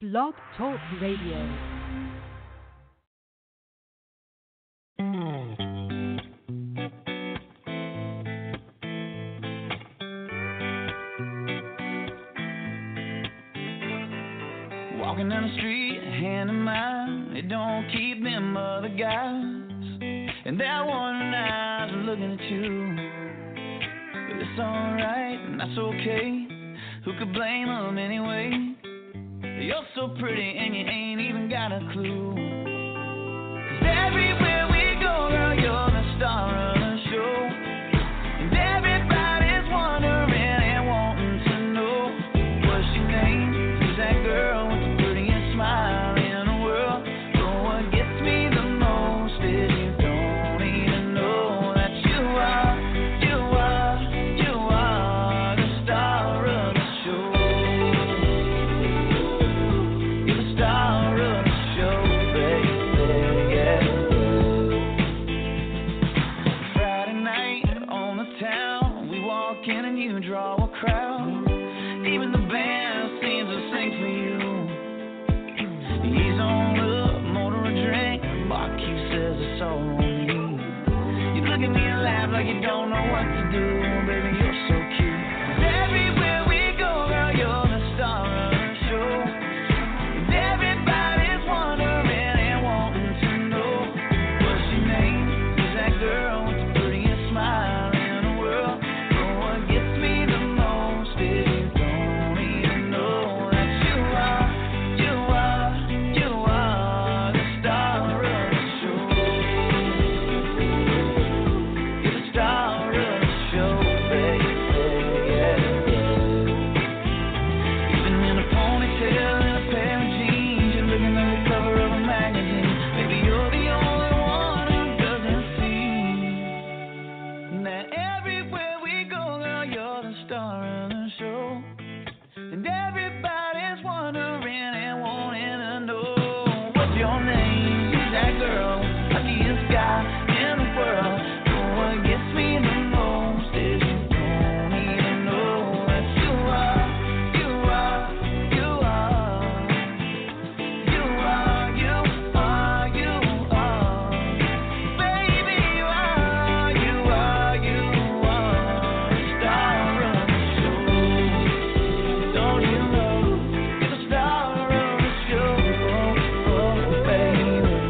Blog Talk Radio. Walking down the street, hand in mine, it don't keep them other guys. And they're wondering eyes are looking at you. But it's alright, and that's okay. Who could blame them anyway? You're so pretty and you ain't even got a clue. 'Cause everywhere we go, girl, you're the star of the show. And everybody's wondering and wanting to know what's your name? Who's that girl with the prettiest smile in the world? But what gets me the most is you don't even know that you are the star of the show. You're the star of the show, baby, yeah. Friday night on the town, we walk in and you draw a crowd. Even the band seems to sing for you. He's on up, motor a drink, barkeep says it's all on me. You look at me and laugh like you don't know what to do, baby, you're so cute. Everywhere we go, girl, you're the star of the show. And everybody's wondering and wanting to know what's your name? Who's that girl with the prettiest smile in the world? But what gets me the most is you don't even know that you are the star of the show. You're the star of the show, baby, yeah. Even in a ponytail and a pair of jeans, you're looking like the cover of a magazine. Maybe you're the only one who doesn't see that everywhere we go, girl, you're the star of the show. And everybody's wondering and wanting to know what's your name? Who's that girl? Luckiest guy in the world. But what gets me the most is you don't even know that you are baby, you are the star of the show. Don't you know you're the star of the show, baby?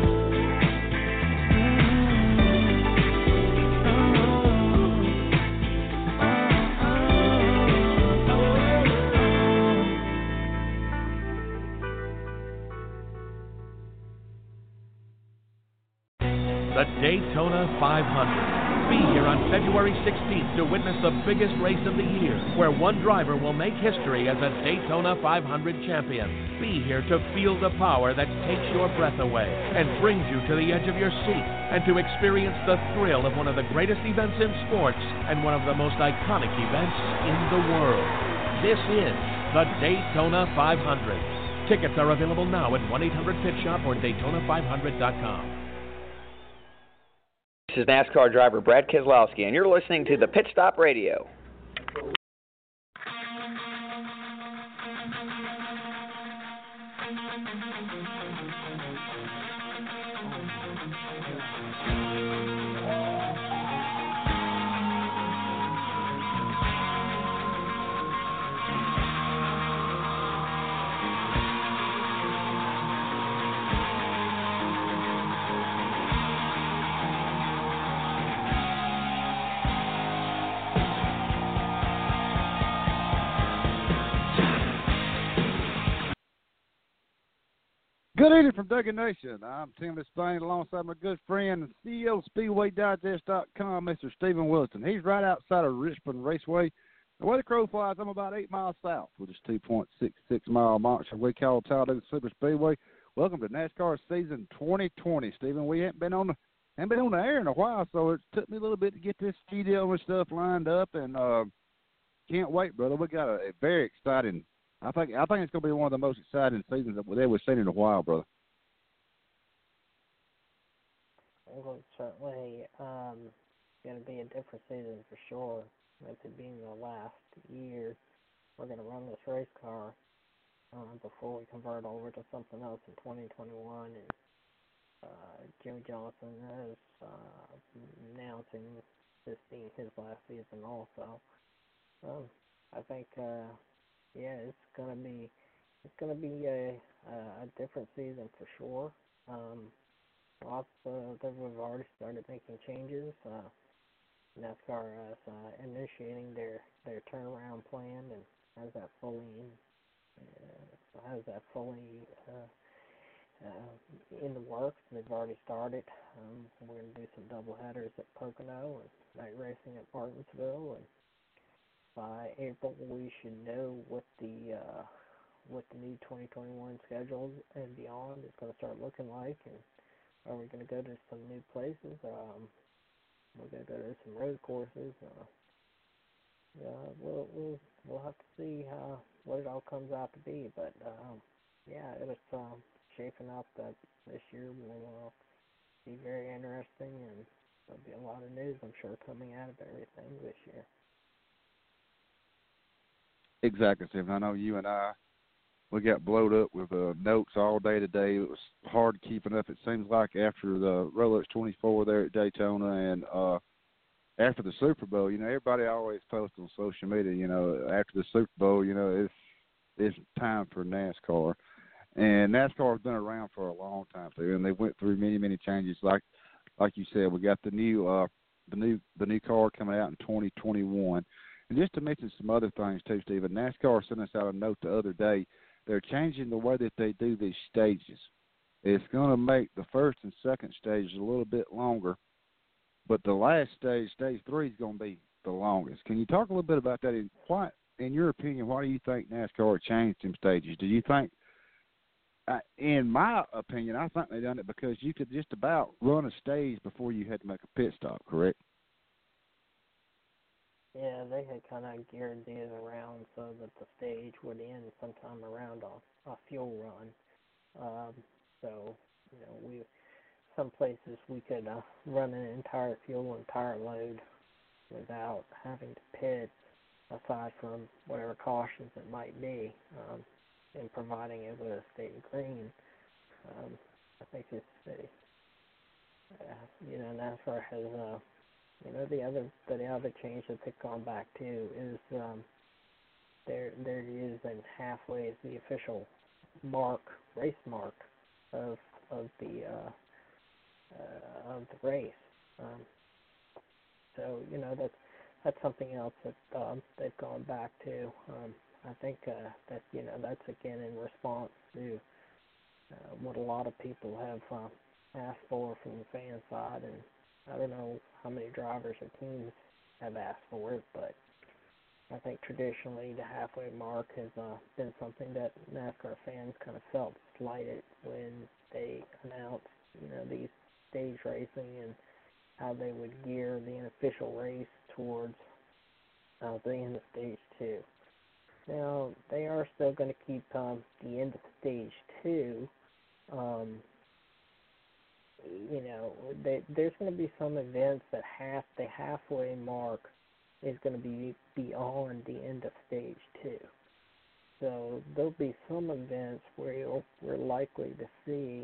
The Daytona 500. Be here on February 16th to witness the biggest race of the year, where one driver will make history as a Daytona 500 champion. Be here to feel the power that takes your breath away and brings you to the edge of your seat, and to experience the thrill of one of the greatest events in sports and one of the most iconic events in the world. This is the Daytona 500. Tickets are available now at 1-800-PIT-SHOP or Daytona500.com. This is NASCAR driver Brad Keselowski, and you're listening to the Pit Stop Radio. Good evening from Duggan Nation. I'm Tim Spain alongside my good friend and CEO of SpeedwayDigest.com, Mr. Stephen Wilson. He's right outside of Richmond Raceway. The way the crow flies, I'm about 8 miles south with this 2.66-mile monster we call Talladega Super Speedway. Welcome to NASCAR season 2020, Stephen. We haven't been on the air in a while, so it took me a little bit to get this studio and stuff lined up, and can't wait, brother. We got a very exciting. I think it's going to be one of the most exciting seasons that we've seen in a while, brother. It was certainly going to be a different season for sure. With it being the last year we're going to run this race car. before we convert over to something else in 2021. And Jimmy Johnson is announcing this being his last season also. I think, it's gonna be a different season for sure. Lots they've already started making changes. NASCAR is initiating their turnaround plan and has that fully in the works. They've already started. We're going to do some double headers at Pocono and night racing at Martinsville, and by April we should know what the new 2021 schedule and beyond is going to start looking like. And are we going to go to some new places? We're going to go to some road courses. We'll have to see what it all comes out to be. But it was shaping up that this year will be very interesting, and there'll be a lot of news, I'm sure, coming out of everything this year. Exactly, Stephen. I know you and we got blowed up with notes all day today. It was hard keeping up. It seems like after the Rolex 24 there at Daytona and after the Super Bowl, everybody always posts on social media, after the Super Bowl, it's time for NASCAR. And NASCAR has been around for a long time too, and they went through many, many changes. Like you said, we got the new car coming out in 2021. And just to mention some other things too, Stephen, NASCAR sent us out a note the other day. They're changing the way that they do these stages. It's going to make the first and second stages a little bit longer, but the last stage, stage 3, is going to be the longest. Can you talk a little bit about that? In your opinion, why do you think NASCAR changed them stages? Do you think, in my opinion, I think they done it because you could just about run a stage before you had to make a pit stop, correct? Yeah, they had kind of geared these around so that the stage would end sometime around a fuel run. Some places we could run an entire fuel and tire load without having to pit, aside from whatever cautions it might be, in providing it with a state green. I think it's NASCAR has the other change that they've gone back to is they're using halfway as the official race mark of the race. That's something else that they've gone back to. I think that's again in response to what a lot of people have asked for from the fan side, and I don't know how many drivers or teams have asked for it, but I think traditionally the halfway mark has been something that NASCAR fans kind of felt slighted when they announced, these stage racing and how they would gear the unofficial race towards the end of stage 2. Now, they are still going to keep the end of stage 2. There's going to be some events that the halfway mark is going to be beyond the end of stage 2. So there'll be some events where we're likely to see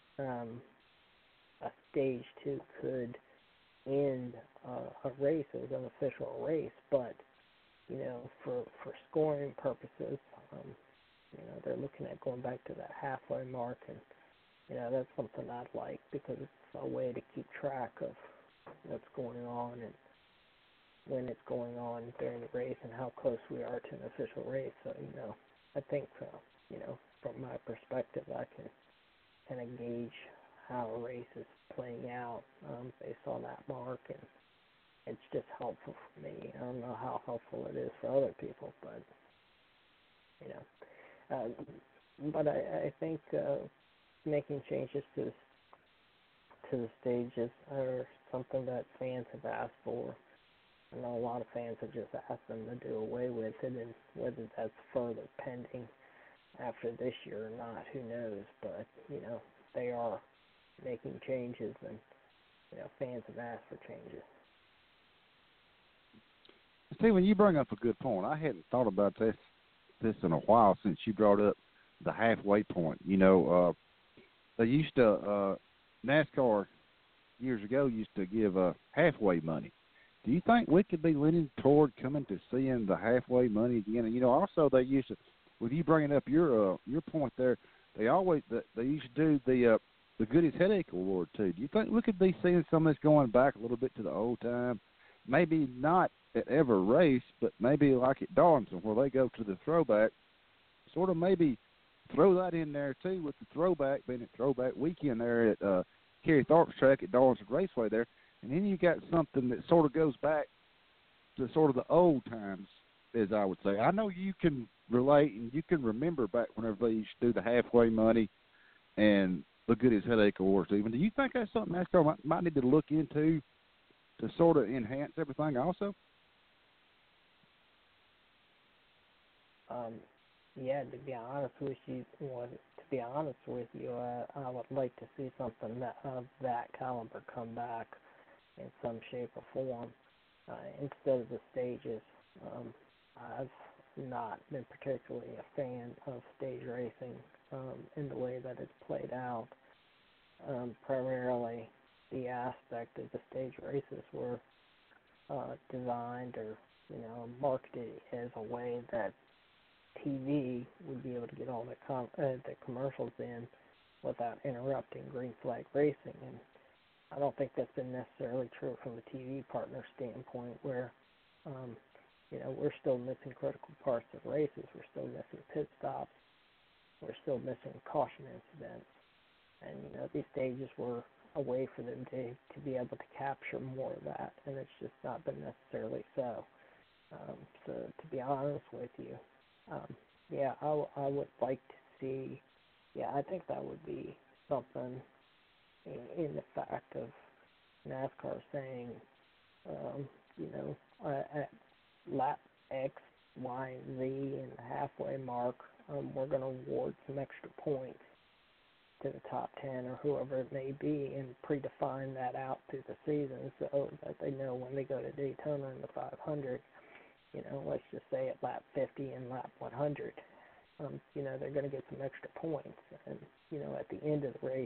a stage 2 could end a race as an official race, but for scoring purposes, they're looking at going back to that halfway mark, and that's something I'd like because it's a way to keep track of what's going on and when it's going on during the race and how close we are to an official race. So, I think, from my perspective, I can kind of gauge how a race is playing out based on that mark, and it's just helpful for me. I don't know how helpful it is for other people, but, I think making changes to the stages are something that fans have asked for. I know a lot of fans have just asked them to do away with it, and whether that's further pending after this year or not, who knows. But, they are making changes, and, fans have asked for changes. Stephen, you bring up a good point. I hadn't thought about this in a while since you brought up the halfway point. You know, they used to NASCAR years ago used to give halfway money. Do you think we could be leaning toward coming to seeing the halfway money again? And, you know, also they used to, with you bringing up your point there, they used to do the Goodies Headache Award too. Do you think we could be seeing some of this going back a little bit to the old time? Maybe not at every race, but maybe like at Darlington where they go to the throwback, sort of maybe throw that in there too with the throwback, being at throwback weekend there at Kerry Tharp's track at Darlington Raceway there. And then you got something that sort of goes back to sort of the old times, as I would say. I know you can relate and you can remember back whenever they used to do the halfway money and the Goodies Headache Awards, Stephen. Do you think that's something NASCAR might need to look into to sort of enhance everything also? Yeah, to be honest with you, I would like to see something of that caliber come back in some shape or form instead of the stages. I've not been particularly a fan of stage racing in the way that it's played out. Primarily, the aspect of the stage races were designed or marketed as a way that TV would be able to get all the commercials in without interrupting green flag racing, and I don't think that's been necessarily true from a TV partner standpoint, where we're still missing critical parts of races, we're still missing pit stops, we're still missing caution incidents, and these stages were a way for them to be able to capture more of that, and it's just not been necessarily so. So to be honest with you, I would like to see, I think that would be something in the fact of NASCAR saying, at lap X, Y, and Z and the halfway mark, we're going to award some extra points to the top 10 or whoever it may be and predefine that out through the season so that they know when they go to Daytona in the 500, let's just say at lap 50 and lap 100, they're going to get some extra points. And, at the end of the race,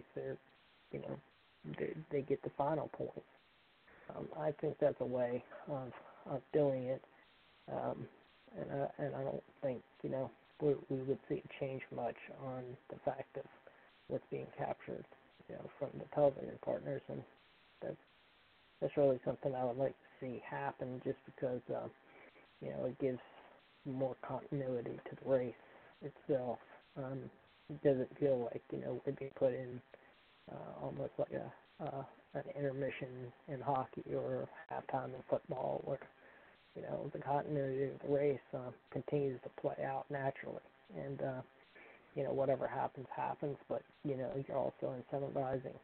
they get the final points. I think that's a way of doing it. And I don't think, we would see it change much on the fact of what's being captured, from the television partners. And that's really something I would like to see happen just because, it gives more continuity to the race itself. It doesn't feel like, we're being put in almost like an intermission in hockey or halftime in football where, the continuity of the race continues to play out naturally. And, whatever happens, but, you're also incentivizing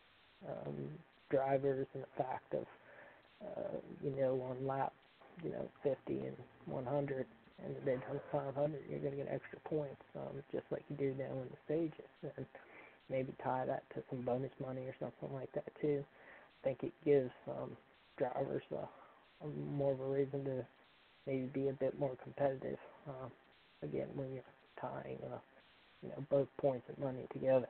drivers and the fact of, on lap 50 and 100 and the Daytona 500, you're going to get extra points, just like you do now in the stages, and maybe tie that to some bonus money or something like that too. I think it gives drivers more of a reason to maybe be a bit more competitive. Again, when you're tying, both points and money together.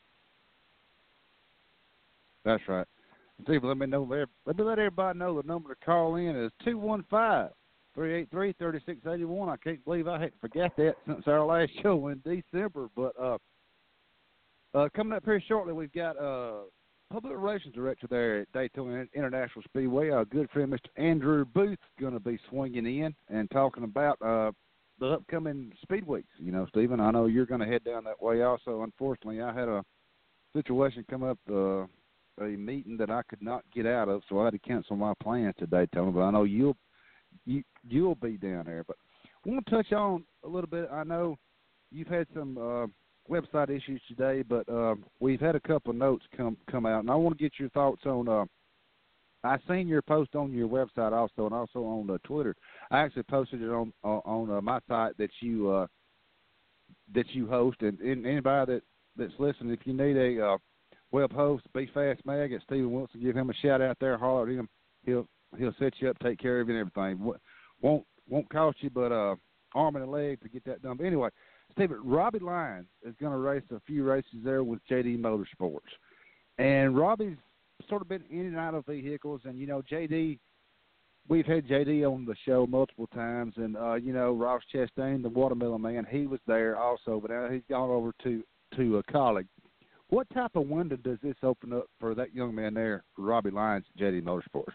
That's right. Steve, let me let everybody know the number to call in is 215-383-3681. I can't believe I had forgot that since our last show in December. But coming up here shortly, we've got Public Relations Director there at Daytona International Speedway, our good friend Mr. Andrew Booth, going to be swinging in and talking about the upcoming speed weeks. Stephen, I know you're going to head down that way also. Unfortunately, I had a situation come up, a meeting that I could not get out of, so I had to cancel my plans to Daytona. But I know you'll be down there. But I want to touch on a little bit. I know you've had some website issues today, but we've had a couple of notes come out, and I want to get your thoughts on. I seen your post on your website also, and also on Twitter. I actually posted it on my site that you host, and anybody that's listening, if you need a web host, Be Fast Mag at Stephen Wilson, give him a shout out there, holler at him. He'll set you up, take care of you and everything. Won't cost you but arm and a leg to get that done. But anyway, Stephen, Robbie Lyons is going to race a few races there with JD Motorsports. And Robbie's sort of been in and out of vehicles. And, JD, we've had JD on the show multiple times. And, Ross Chastain, the Watermelon Man, he was there also. But now he's gone over to a colleague. What type of window does this open up for that young man there, Robbie Lyons, JD Motorsports?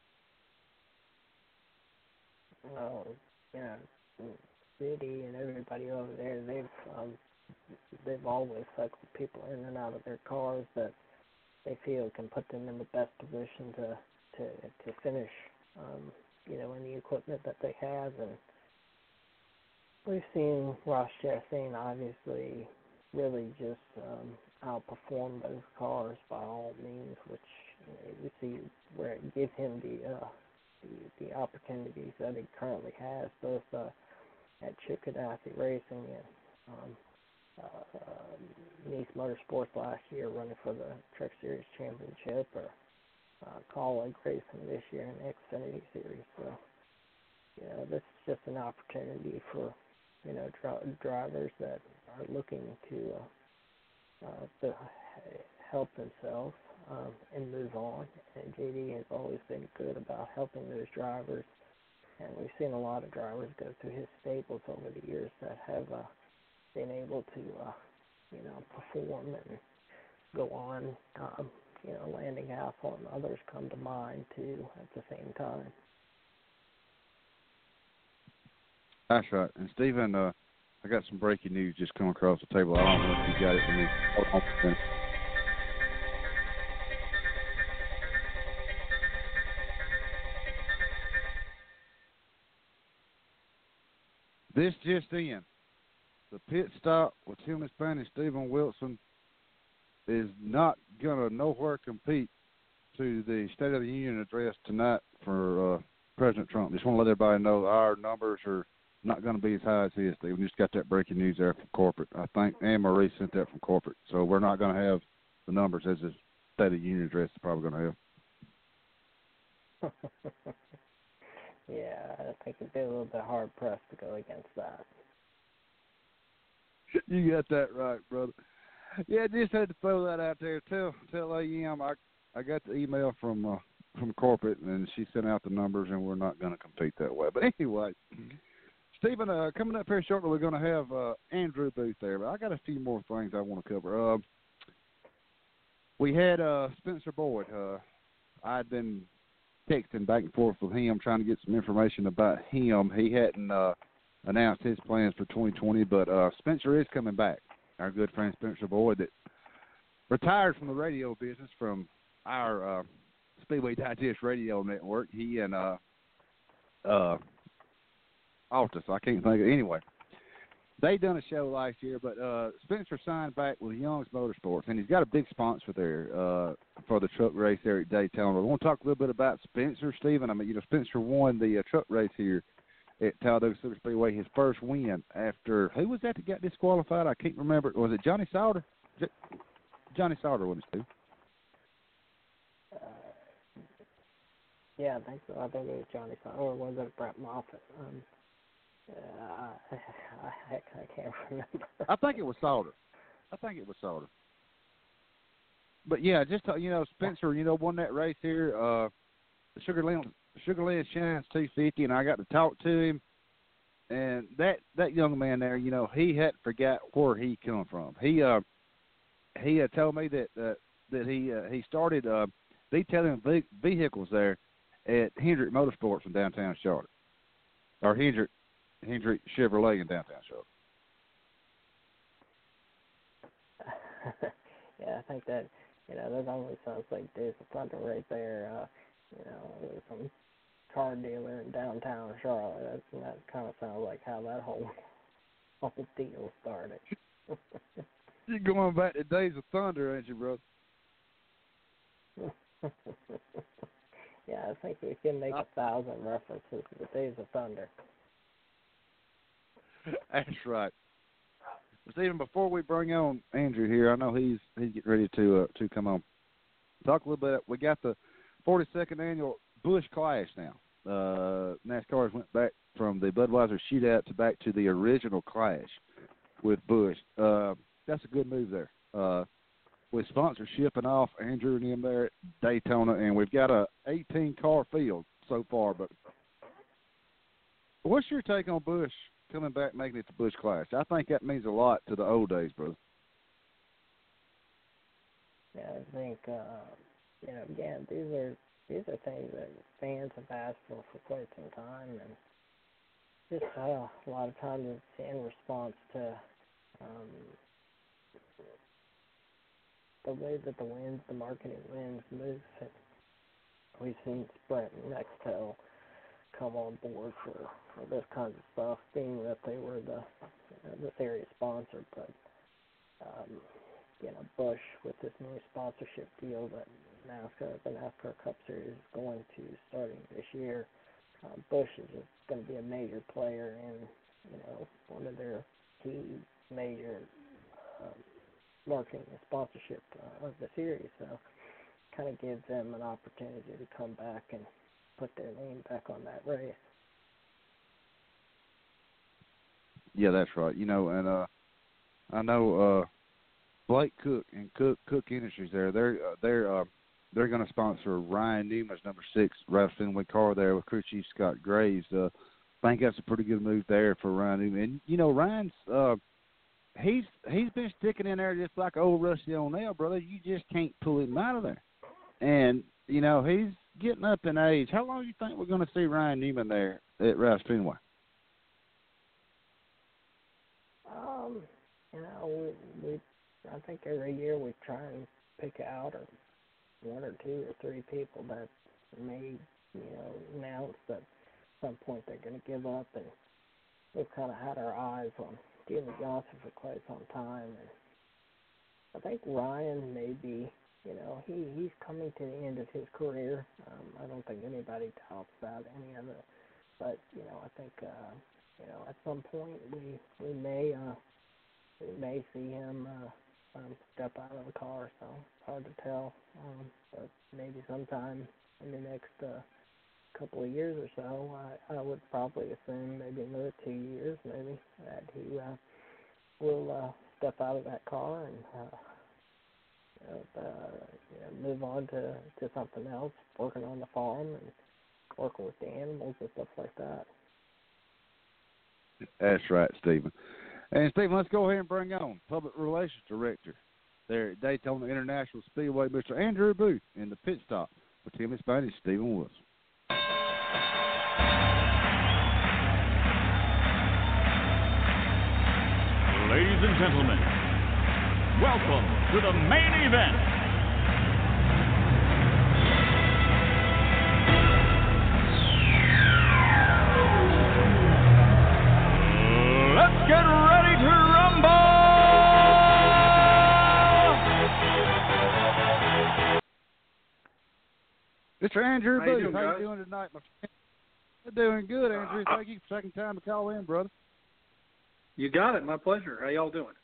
Well, City and everybody over there, they've always cycled people in and out of their cars that they feel can put them in the best position to finish, in the equipment that they have. And we've seen Ross Chastain obviously really just outperform those cars by all means, which we see where it gives him the opportunities that he currently has, both at Chip Gaddafi Racing and Nice Motorsports last year, running for the Truck Series Championship, or Kaulig Racing this year in the Xfinity Series. So, this is just an opportunity for drivers that are looking to help themselves and move on. And JD has always been good about helping those drivers. And we've seen a lot of drivers go through his stables over the years that have been able to, perform and go on, landing Hasselt, and others come to mind too at the same time. That's right. And Stephen, I got some breaking news just come across the table. I don't know if you got it for me. Hold on for a minute. This just in. The pit stop with Tim Spain and Stephen Wilson is not going to nowhere compete to the State of the Union address tonight for President Trump. Just want to let everybody know our numbers are not going to be as high as his. We just got that breaking news there from corporate. I think Anne Marie sent that from corporate. So we're not going to have the numbers as the State of the Union address is probably going to have. Yeah, I think it'd be a little bit hard-pressed to go against that. You got that right, brother. Yeah, just had to throw that out there. Tell AEM I got the email from corporate, and she sent out the numbers, and we're not going to compete that way. But anyway, Stephen, coming up here shortly, we're going to have Andrew Booth there. But I got a few more things I want to cover. We had Spencer Boyd. I'd been texting back and forth with him, trying to get some information about him. He hadn't announced his plans for 2020, but Spencer is coming back. Our good friend Spencer Boyd, that retired from the radio business from our Speedway Digest radio network. He and Altus, I can't think of it. Anyway, they done a show last year, but Spencer signed back with Young's Motorsports, and he's got a big sponsor there for the truck race there at Daytona. We want to talk a little bit about Spencer, Stephen. I mean, Spencer won the truck race here at Talladega Superspeedway, his first win after, who was that got disqualified? I can't remember. Was it Johnny Sauter? Johnny Sauter won it too. Yeah, I think so. I think it was Johnny Sauter, or was it Brett Moffitt? I can't remember. I think it was Sauter. But yeah, just Spencer, won that race here. Sugarland Shines 250, and I got to talk to him. And that young man there, he hadn't forgot where he come from. He had told me that he started detailing vehicles there at Hendrick Motorsports in downtown Charlotte, or Hendrick Chevrolet in downtown Charlotte. Yeah, I think that that only sounds like Days of Thunder right there. Some car dealer in downtown Charlotte. That kind of sounds like how that whole deal started. You're going back to Days of Thunder, ain't you, brother? Yeah, I think we can make 1,000 references to the Days of Thunder. That's right. But Stephen, before we bring on Andrew here, I know he's getting ready to come on. Talk a little bit. We got the 42nd annual Busch Clash now. NASCAR's went back from the Budweiser Shootout back to the original Clash. with Busch. That's a good move there. With sponsorship and off, Andrew and him there at Daytona, and we've got a 18-car field so far. But what's your take on Busch coming back, making it to Busch Clash? I think that means a lot to the old days, brother. Yeah, I think again, these are things that fans have asked for quite some time, and just a lot of times it's in response to the way that the marketing winds move. We've seen Sprint and Nextel come on board for this kind of stuff, being that they were the series sponsor, but Busch with this new sponsorship deal that the NASCAR Cup Series is going to starting this year, Busch is just going to be a major player in one of their key major marketing and sponsorship of the series. So kind of gives them an opportunity to come back and put their name back on that race. Yeah, that's right. And I know Blake Cook and Cook Industries there. They're going to sponsor Ryan Newman's number 6 Ralph Fenway car there with crew chief Scott Graves. I think that's a pretty good move there for Ryan Newman. And Ryan's he's been sticking in there just like old Rusty O'Neill, brother. You just can't pull him out of there. And he's getting up in age. How long do you think we're going to see Ryan Newman there at Ralph Fenway? I think every year we try and pick out one or two or three people that may, announce that at some point they're going to give up, and we've kind of had our eyes on Steven Johnson for quite some time, and I think Ryan may be, he's coming to the end of his career. I don't think anybody doubts about any of it, but I think at some point we may see him step out of the car, so it's hard to tell, but maybe sometime in the next couple of years or so. I would probably assume maybe another 2 years, maybe, that he will step out of that car and move on to something else, working on the farm and working with the animals and stuff like that. That's right, Stephen. And, Stephen, let's go ahead and bring on Public Relations Director there at Daytona International Speedway, Mr. Andrew Booth, in the pit stop with Timmy Spain and Stephen Wilson. Ladies and gentlemen, welcome to the main event. Let's get ready to rumble! Mr. Andrew Booth, how you doing tonight, my friend? We're doing good, Andrew. Thank you for taking time to call in, brother. You got it. My pleasure. How y'all doing?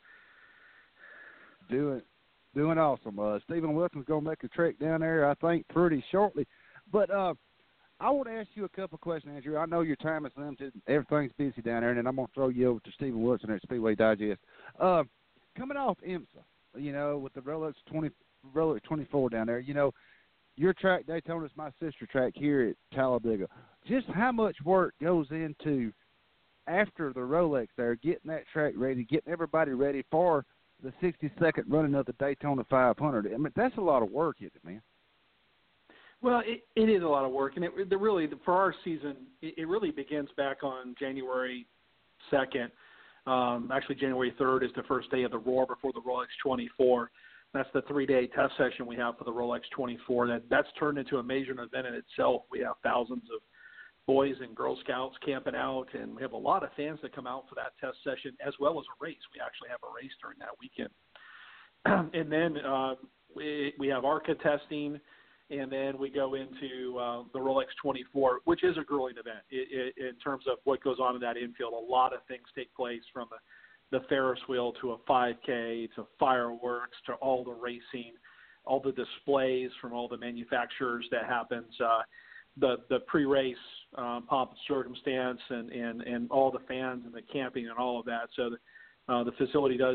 Doing awesome. Stephen Wilson's going to make a trek down there, I think, pretty shortly. But I want to ask you a couple of questions, Andrew. I know your time is limited. Everything's busy down there, and then I'm going to throw you over to Stephen Wilson at Speedway Digest. Coming off IMSA, with the Rolex 24 down there, your track, Daytona, is my sister track here at Talladega. Just how much work goes into, after the Rolex there, getting that track ready, getting everybody ready for the 62nd running of the Daytona 500? I mean, that's a lot of work, isn't it, man? Well, it is a lot of work, and really, for our season, it really begins back on January 2nd. Actually, January 3rd is the first day of the Roar before the Rolex 24. That's the 3-day test session we have for the Rolex 24. That's turned into a major event in itself. We have thousands of Boys and Girl Scouts camping out, and we have a lot of fans that come out for that test session as well as a race. We actually have a race during that weekend. And then we have ARCA testing, and then we go into the Rolex 24, which is a grueling event in terms of what goes on in that infield. A lot of things take place, from the Ferris wheel to a 5K to fireworks to all the racing, all the displays from all the manufacturers that happens, the pre-race pomp and circumstance, and all the fans and the camping and all of that. So The facility does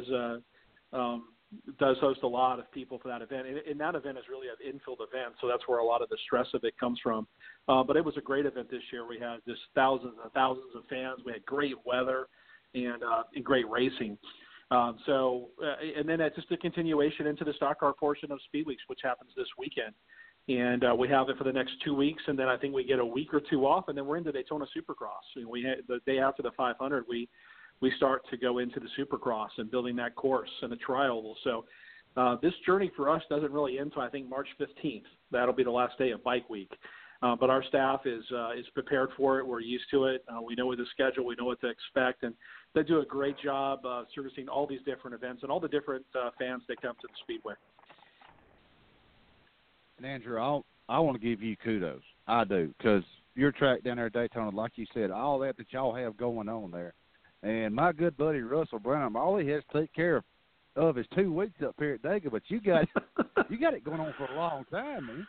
host a lot of people for that event, and that event is really an infield event, so that's where a lot of the stress of it comes from. But it was a great event this year. We had just thousands and thousands of fans. We had great weather and great racing. And then it's just a continuation into the stock car portion of Speed Weeks, which happens this weekend. And we have it for the next 2 weeks, and then I think we get a week or two off, and then we're into Daytona Supercross. And the day after the 500, we start to go into the Supercross and building that course and the tri-oval. So this journey for us doesn't really end until, I think, March 15th. That'll be the last day of Bike Week. But our staff is prepared for it. We're used to it. We know the schedule. We know what to expect. And they do a great job servicing all these different events and all the different fans that come to the Speedway. And Andrew, I want to give you kudos. I do, because your track down there at Daytona, like you said, all that y'all have going on there. And my good buddy Russell Brown, all he has to take care of is 2 weeks up here at Dega, but you got it going on for a long time, man.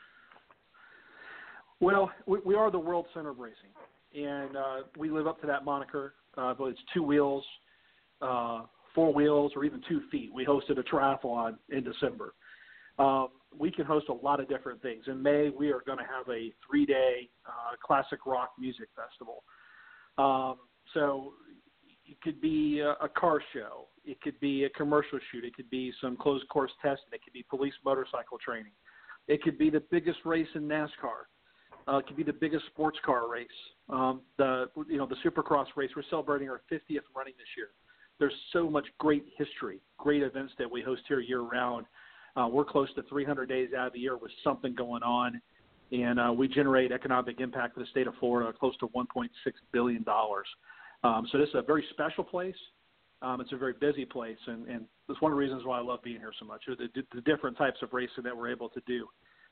Well, we are the world center of racing, and we live up to that moniker. But it's 2 wheels, 4 wheels, or even 2 feet. We hosted a triathlon in December. We can host a lot of different things. In May, we are going to have a 3-day classic rock music festival. So it could be a car show. It could be a commercial shoot. It could be some closed course testing. It could be police motorcycle training. It could be the biggest race in NASCAR. It could be the biggest sports car race. The Supercross race. We're celebrating our 50th running this year. There's so much great history, great events that we host here year round. We're close to 300 days out of the year with something going on, and we generate economic impact for the state of Florida close to $1.6 billion. So this is a very special place. It's a very busy place, and that's one of the reasons why I love being here so much. The different types of racing that we're able to do.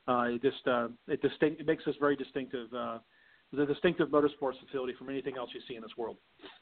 It makes us very distinctive. The distinctive motorsports facility from anything else you see in this world.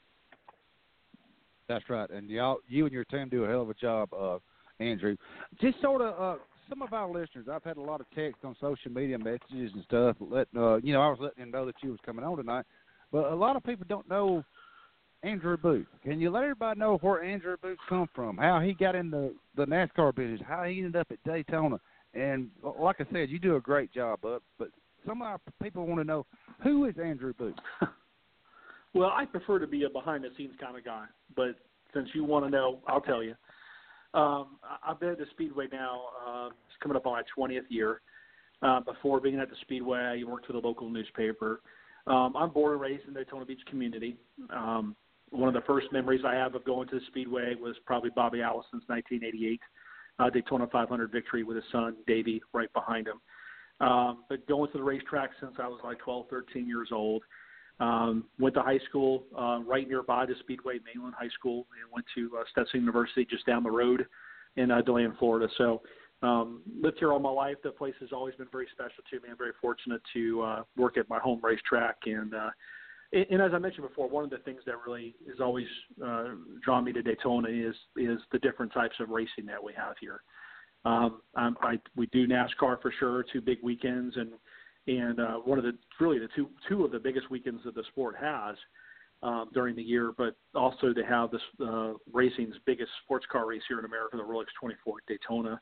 That's right, and you and your team do a hell of a job, Andrew. Just sort of some of our listeners, I've had a lot of text on social media messages and stuff. I was letting them know that you was coming on tonight, but a lot of people don't know Andrew Booth. Can you let everybody know where Andrew Booth come from, how he got in the NASCAR business, how he ended up at Daytona? And like I said, you do a great job, Bud, but some of our people want to know, who is Andrew Booth? Well, I prefer to be a behind-the-scenes kind of guy, but since you want to know, I'll tell you. I've been at the Speedway now. It's coming up on my 20th year. Before being at the Speedway, I worked for the local newspaper. I'm born and raised in the Daytona Beach community. One of the first memories I have of going to the Speedway was probably Bobby Allison's 1988 Daytona 500 victory with his son, Davey, right behind him. But going to the racetrack since I was like 12, 13 years old. Went to high school right nearby the Speedway, Mainland High School, and went to Stetson University just down the road in DeLand, Florida. So lived here all my life. The place has always been very special to me. I'm very fortunate to work at my home racetrack. And as I mentioned before, one of the things that really has always drawn me to Daytona is the different types of racing that we have here. We do NASCAR for sure, 2 big weekends, and one of the two of the biggest weekends that the sport has during the year, but also to have this racing's biggest sports car race here in America, the Rolex 24 at Daytona.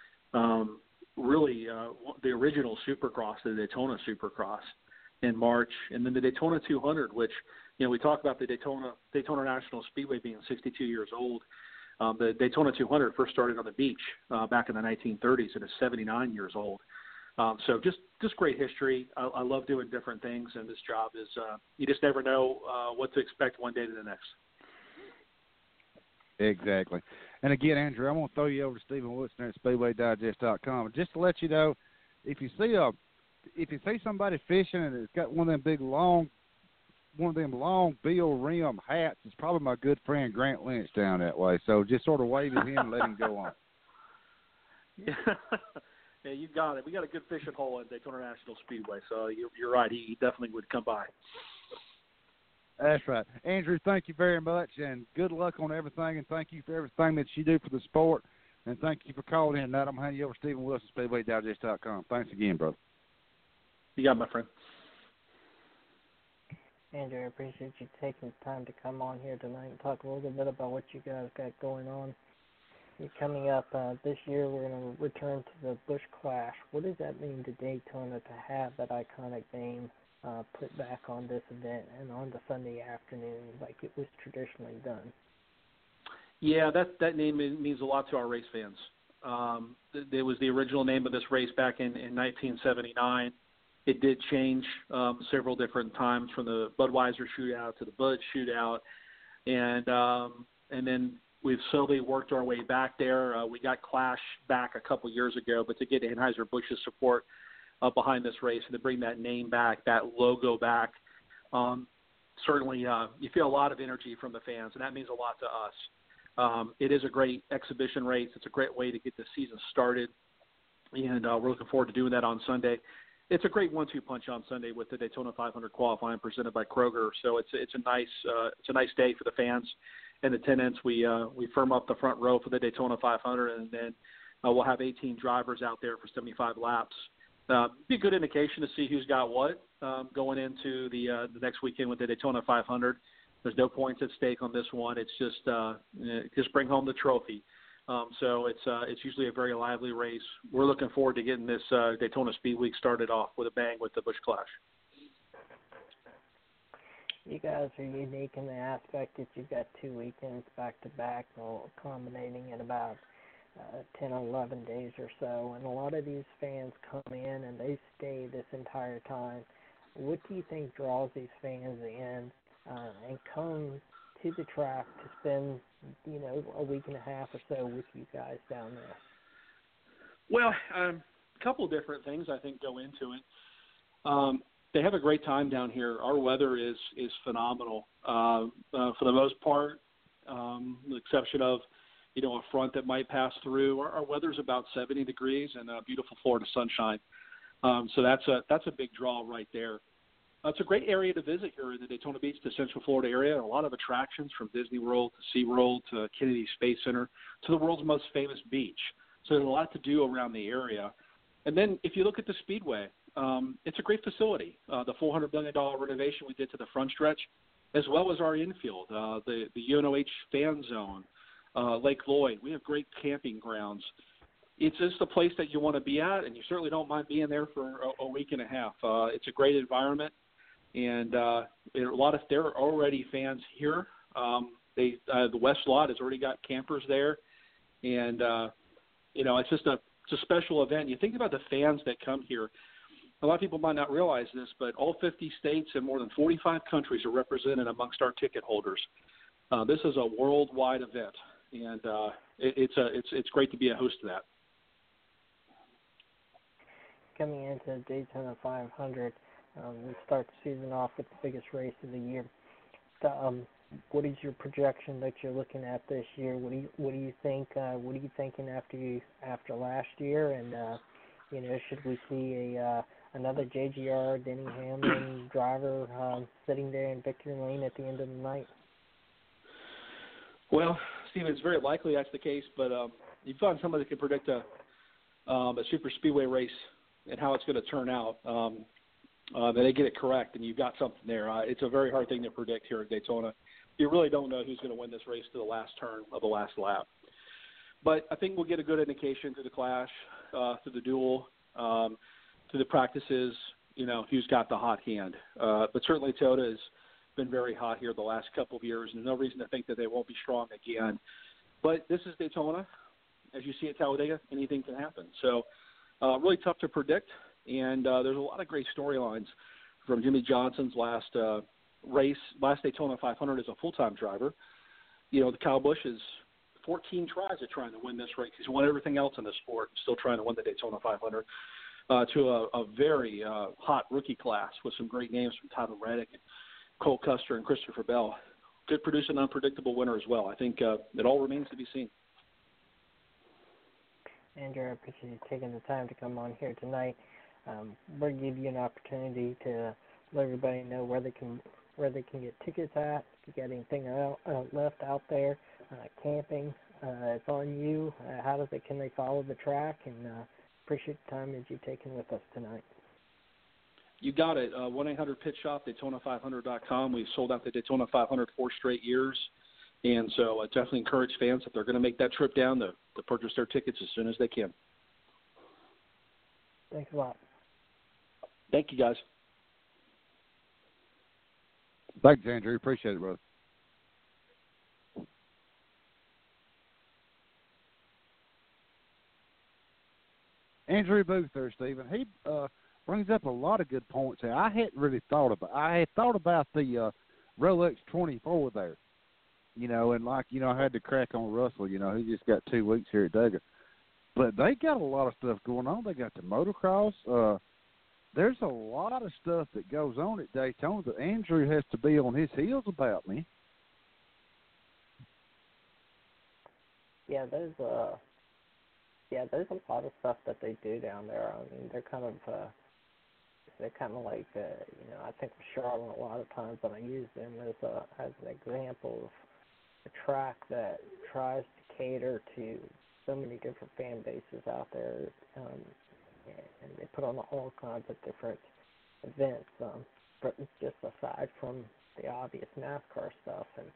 The original Supercross, the Daytona Supercross in March, and then the Daytona 200, which, we talk about the Daytona National Speedway being 62 years old. The Daytona 200 first started on the beach back in the 1930s and is 79 years old. So just great history. I love doing different things, and this job is you just never know what to expect one day to the next. Exactly. And again, Andrew, I'm going to throw you over to Stephen Woodson at SpeedwayDigest.com. Just to let you know, if you see somebody fishing and it's got one of them long bill rim hats, it's probably my good friend Grant Lynch down that way. So just sort of wave at him and let him go on. Yeah, you got it. We got a good fishing hole at Daytona National Speedway, so you're right. He definitely would come by. That's right. Andrew, thank you very much, and good luck on everything, and thank you for everything that you do for the sport, and thank you for calling in. Now I'm handing you over to Stephen Wilson, SpeedwayDigest.com. Thanks again, brother. You got it, my friend. Andrew, I appreciate you taking the time to come on here tonight and talk a little bit about what you guys got going on. You're coming up this year, we're going to return to the Busch Clash. What does that mean to Daytona to have that iconic name put back on this event and on the Sunday afternoon like it was traditionally done? Yeah, that name means a lot to our race fans. It was the original name of this race back in 1979. It did change several different times, from the Budweiser Shootout to the Bud Shootout, and then we've slowly worked our way back there. We got Clash back a couple years ago, but to get Anheuser-Busch's support behind this race and to bring that name back, that logo back, certainly you feel a lot of energy from the fans, and that means a lot to us. It is a great exhibition race. It's a great way to get the season started, and we're looking forward to doing that on Sunday. It's a great 1-2 punch on Sunday with the Daytona 500 qualifying presented by Kroger. So it's a nice day for the fans and attendants. We firm up the front row for the Daytona 500, and then we'll have 18 drivers out there for 75 laps. Be a good indication to see who's got what going into the next weekend with the Daytona 500. There's no points at stake on this one. It's just bring home the trophy. So it's usually a very lively race. We're looking forward to getting this Daytona Speed Week started off with a bang with the Busch Clash. You guys are unique in the aspect that you've got 2 weekends back-to-back, culminating in about 10 or 11 days or so. And a lot of these fans come in and they stay this entire time. What do you think draws these fans in and come to the track to spend, a week and a half or so with you guys down there? Well, a couple of different things I think go into it. They have a great time down here. Our weather is phenomenal for the most part, with the exception of, a front that might pass through. Our weather's about 70 degrees and beautiful Florida sunshine. So that's a big draw right there. It's a great area to visit here in the Daytona Beach, the Central Florida area. A lot of attractions from Disney World to SeaWorld to Kennedy Space Center to the world's most famous beach. So there's a lot to do around the area. And then if you look at the Speedway, it's a great facility. The $400 million renovation we did to the front stretch, as well as our infield, the UNOH fan zone, Lake Lloyd. We have great camping grounds. It's just a place that you want to be at, and you certainly don't mind being there for a week and a half. It's a great environment. And there are already fans here. The West Lot has already got campers there, and it's just a special event. You think about the fans that come here. A lot of people might not realize this, but all 50 states and more than 45 countries are represented amongst our ticket holders. This is a worldwide event, and it's great to be a host of that. Coming into Daytona 500. We start the season off with the biggest race of the year. What is your projection that you're looking at this year? What do you think? What are you thinking after last year? And should we see another JGR Denny Hamlin driver sitting there in victory lane at the end of the night? Well, Steve, it's very likely that's the case. But you found somebody that can predict a super speedway race and how it's going to turn out. And they get it correct, and you've got something there. It's a very hard thing to predict here at Daytona. You really don't know who's going to win this race to the last turn of the last lap. But I think we'll get a good indication through the Clash, through the duel, through the practices, who's got the hot hand. But certainly Toyota has been very hot here the last couple of years, and no reason to think that they won't be strong again. But this is Daytona. As you see at Talladega, anything can happen. So really tough to predict. And there's a lot of great storylines from Jimmy Johnson's last Daytona 500 as a full-time driver. The Kyle Busch is 14 tries at trying to win this race. He's won everything else in the sport, still trying to win the Daytona 500. To a very hot rookie class with some great names from Tyler Reddick, and Cole Custer, and Christopher Bell. Could produce an unpredictable winner as well. I think it all remains to be seen. Andrew, I appreciate you taking the time to come on here tonight. We'll give you an opportunity to let everybody know where they can get tickets at. If you got anything left out there, camping, it's on you. Can they follow the track? And appreciate the time that you've taken with us tonight. You got it. 1-800-PIT-SHOP, Daytona500.com. We've sold out the Daytona 500 4 straight years. And so I definitely encourage fans, if they're going to make that trip down, to purchase their tickets as soon as they can. Thanks a lot. Thank you, guys. Thanks, Andrew. Appreciate it, brother. Andrew Booth there, Stephen. He brings up a lot of good points there. I had thought about the Rolex 24 there, and I had to crack on Russell, he just got 2 weeks here at Duggan. But they got a lot of stuff going on. They got the motocross. There's a lot of stuff that goes on at Daytona that Andrew has to be on his heels about, man. Yeah, there's a lot of stuff that they do down there. I mean, they're kind of like, I think of Charlotte a lot of times, and I use them as an example of a track that tries to cater to so many different fan bases out there, and they put on all kinds of different events, but just aside from the obvious NASCAR stuff, and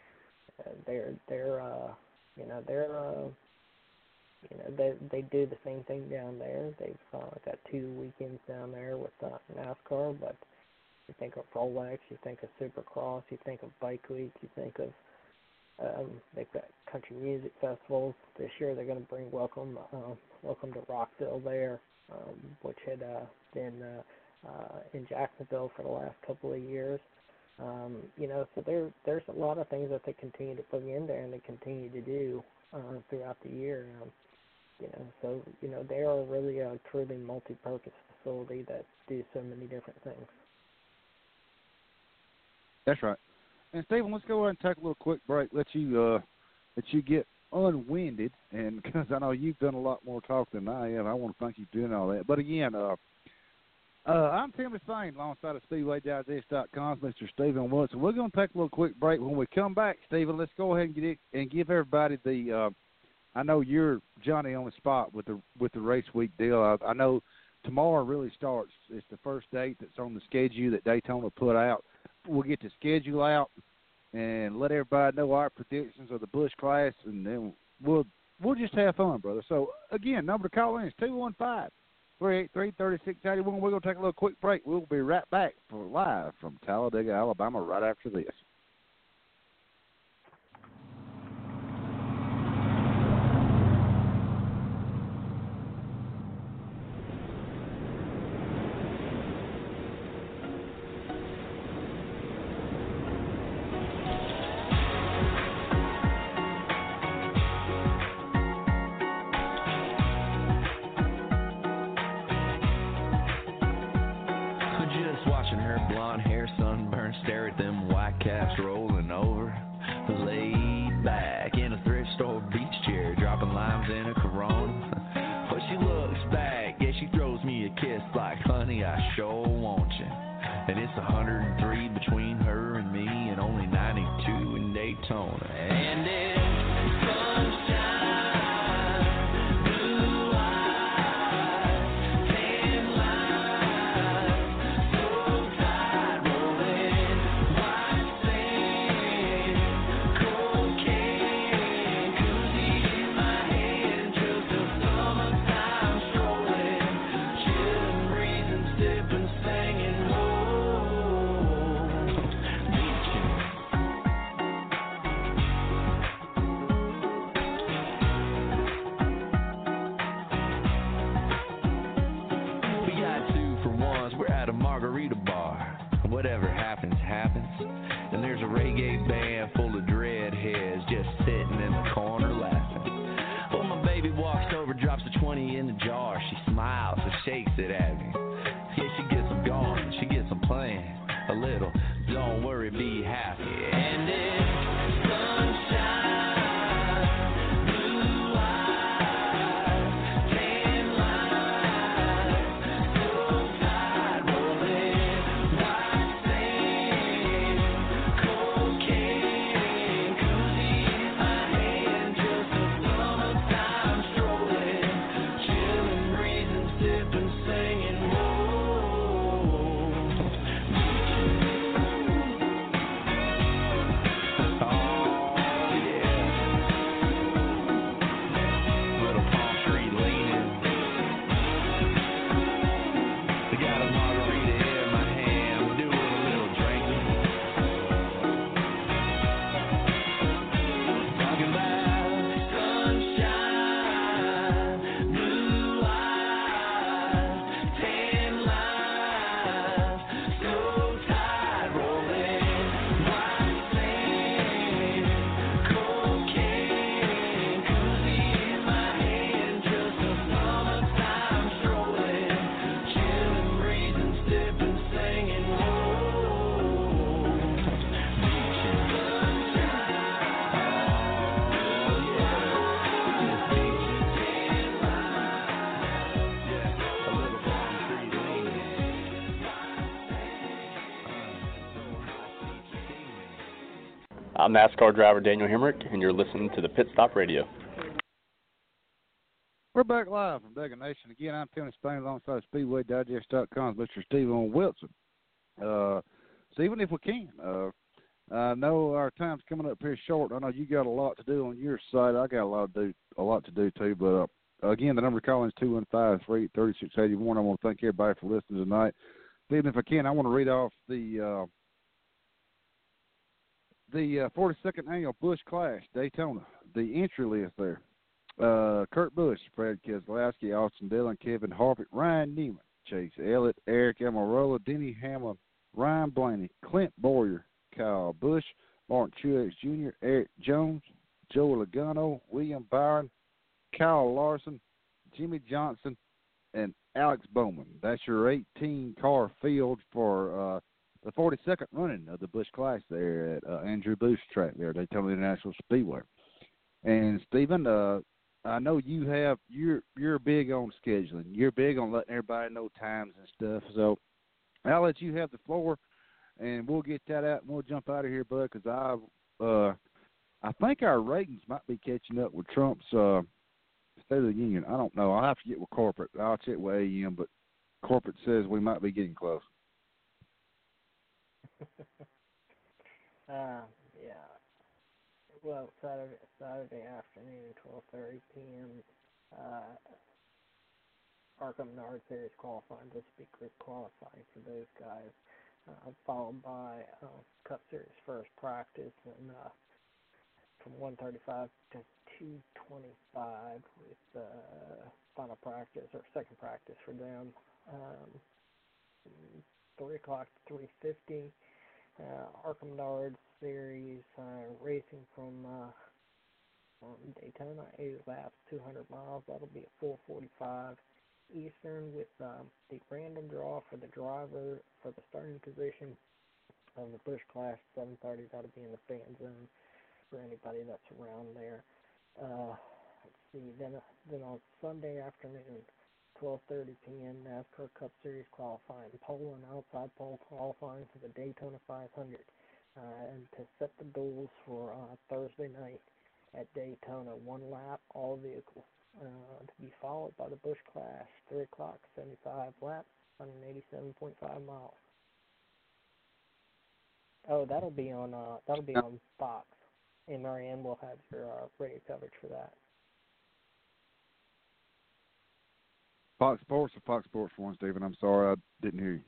they do the same thing down there. They've got 2 weekends down there with NASCAR, but you think of Rolex, you think of Supercross, you think of Bike Week, you think of they've got country music festivals. This year they're going to bring Welcome to Rockville there, which had been in Jacksonville for the last couple of years. So there's a lot of things that they continue to put in there and they continue to do throughout the year. They are really a truly multi-purpose facility that do so many different things. That's right. And Stephen, let's go ahead and take a little quick break. Let you get unwinded, and because I know you've done a lot more talk than I have, I want to thank you for doing all that. But again, I'm Tim Spain, alongside of SpeedwayDigest.com, Mr. Stephen Wilson. We're going to take a little quick break. When we come back, Stephen, let's go ahead and get it and give everybody the. I know you're Johnny on the spot with the race week deal. I know tomorrow really starts. It's the first date that's on the schedule that Daytona put out. We'll get the schedule out and let everybody know our predictions of the Busch Class, and then we'll just have fun, brother. So again, number to call in is 215-383-3681. We're going to take a little quick break. We'll be right back for live from Talladega, Alabama, right after this. I'm NASCAR driver Daniel Hemrick, and you're listening to the Pit Stop Radio. We're back live from Duggan Nation. Again, I'm Tony Spain alongside SpeedwayDigest.com's Mr. Stephen Wilson. Stephen, if we can, I know our time's coming up here short. I know you got a lot to do on your side. I got a lot to do too. But again, the number to call is 215-336-81. I want to thank everybody for listening tonight. Stephen, if I can, I want to read off the 42nd annual Busch Clash Daytona. The entry list there. Kurt Busch, Brad Keselowski, Austin Dillon, Kevin Harvick, Ryan Newman, Chase Elliott, Eric Almirola, Denny Hamlin, Ryan Blaney, Clint Boyer, Kyle Busch, Martin Truex Jr., Eric Jones, Joe Logano, William Byron, Kyle Larson, Jimmy Johnson, and Alex Bowman. That's your 18-car field for the 42nd running of the Busch Clash there at Andrew Booth's track there at Daytona International Speedway. And Stephen, I know you're big on scheduling. You're big on letting everybody know times and stuff. So I'll let you have the floor, and we'll get that out and we'll jump out of here, bud. Because I think our ratings might be catching up with Trump's State of the Union. I don't know. I'll have to get with corporate. I'll check with AM, but corporate says we might be getting close. Yeah. Well, Saturday afternoon, 12:30 p.m. ARCA Menard Series qualifying. This will be group qualifying for those guys. Followed by Cup Series first practice and from 1:35 to 2:25 with final practice or second practice for them. 3 o'clock to 3:50. ARCA Menard Series racing from Daytona, 8 laps, 200 miles. That'll be at 4:45 Eastern with the random draw for the driver for the starting position of the Busch Clash, 7:30. That'll be in the fan zone for anybody that's around there. Let's see. Then on Sunday afternoon, 12:30 p.m. NASCAR Cup Series qualifying, pole and outside pole qualifying for the Daytona 500. And to set the goals for Thursday night at Daytona, 1 lap, all vehicles, to be followed by the Busch Clash, 3 o'clock, 75 laps, 187.5 miles. Oh, that'll be on Fox. And Marianne will have your radio coverage for that. Fox Sports or Fox Sports 1, Stephen? I'm sorry, I didn't hear you.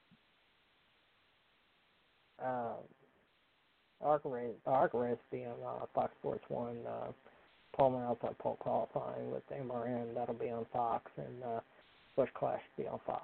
ARCA race be on Fox Sports 1. Pullman outside pole qualifying with MRN. That'll be on Fox, and Busch Clash will be on Fox.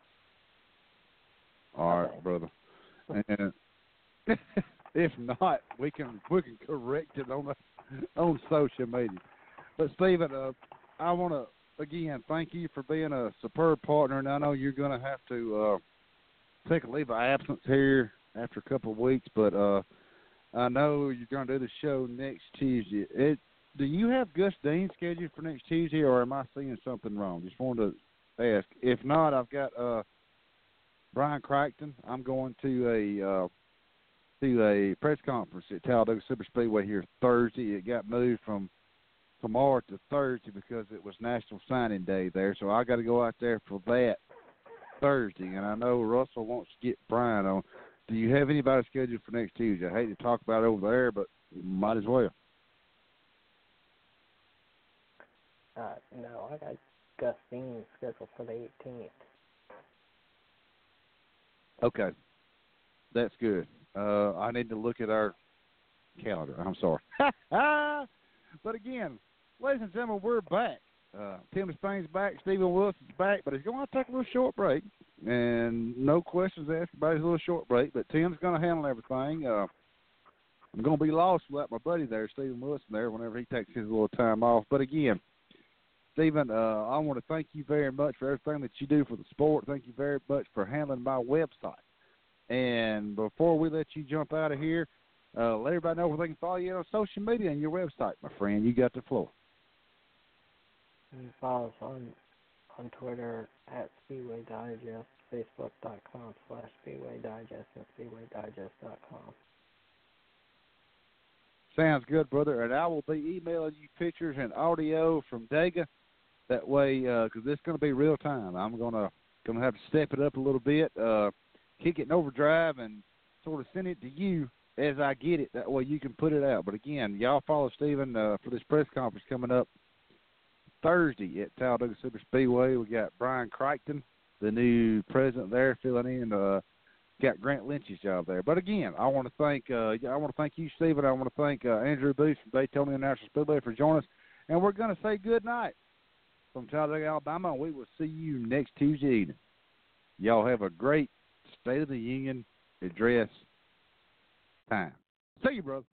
All right, brother. And if not, we can correct it on social media. But Stephen, I want to again thank you for being a superb partner, and I know you're going to have to take a leave of absence here after a couple of weeks, but I know you're going to do the show next Tuesday. Do you have Gus Dean scheduled for next Tuesday, or am I seeing something wrong? Just wanted to ask. If not, I've got Brian Crichton. I'm going to a press conference at Talladega Superspeedway here Thursday. It got moved from tomorrow to Thursday because it was National Signing Day there, so I got to go out there for that Thursday. And I know Russell wants to get Brian on. Do you have anybody scheduled for next Tuesday? I hate to talk about it over there, but might as well. No, I got Gus Dean scheduled for the 18th. Okay. That's good. I need to look at our calendar. I'm sorry. But again, ladies and gentlemen, we're back. Tim Spain's back. Stephen Wilson's back, but he's going to take a little short break. And no questions asked about his little short break, but Tim's going to handle everything. I'm going to be lost without my buddy there, Stephen Wilson, there whenever he takes his little time off. But again, Stephen, I want to thank you very much for everything that you do for the sport. Thank you very much for handling my website. And before we let you jump out of here, let everybody know where they can follow you on social media and your website, my friend. You got the floor. You can follow us on Twitter at Speedway Digest, Facebook.com/Speedway Digest, and SpeedwayDigest.com. Sounds good, brother. And I will be emailing you pictures and audio from Dega. That way, because this is going to be real time. I'm gonna have to step it up a little bit, kick it in overdrive, and sort of send it to you as I get it. That way you can put it out. But again, y'all follow Stephen for this press conference coming up Thursday at Talladega Super Speedway. We got Brian Crichton, the new president there, filling in. Got Grant Lynch's job there. But again, I want to thank you, Stephen. I want to thank Andrew Booth from Daytona International Speedway for joining us. And we're going to say good night from Talladega, Alabama, and we will see you next Tuesday evening. Y'all have a great State of the Union address time. See you, brother.